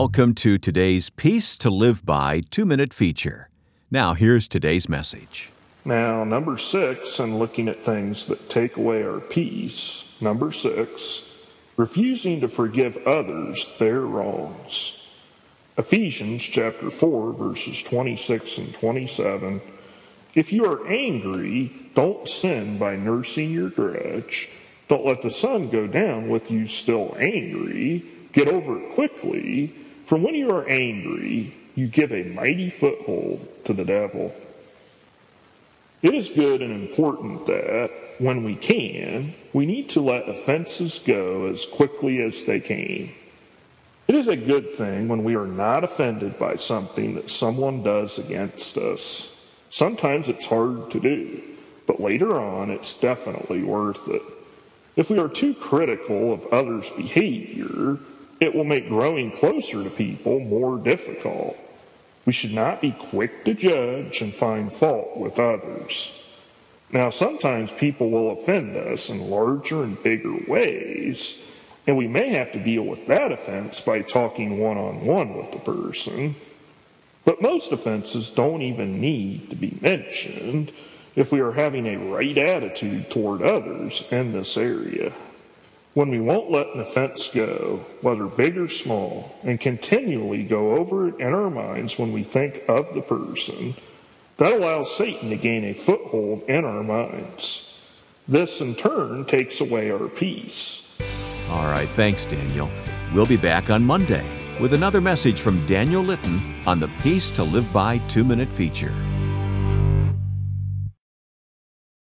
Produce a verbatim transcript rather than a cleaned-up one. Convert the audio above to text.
Welcome to today's Peace to Live By two-minute feature. Now, here's today's message. Now, number six, and looking at things that take away our peace. Number six, refusing to forgive others their wrongs. Ephesians chapter four, verses twenty-six and twenty-seven. If you are angry, don't sin by nursing your grudge. Don't let the sun go down with you still angry. Get over it quickly, for when you are angry, you give a mighty foothold to the devil. It is good and important that, when we can, we need to let offenses go as quickly as they came. It is a good thing when we are not offended by something that someone does against us. Sometimes it's hard to do, but later on it's definitely worth it. If we are too critical of others' behavior, it will make growing closer to people more difficult. We should not be quick to judge and find fault with others. Now, sometimes people will offend us in larger and bigger ways, and we may have to deal with that offense by talking one-on-one with the person. But most offenses don't even need to be mentioned if we are having a right attitude toward others in this area. When we won't let an offense go, whether big or small, and continually go over it in our minds when we think of the person, that allows Satan to gain a foothold in our minds. This, in turn, takes away our peace. All right, thanks, Daniel. We'll be back on Monday with another message from Daniel Litton on the Peace to Live By two-minute feature.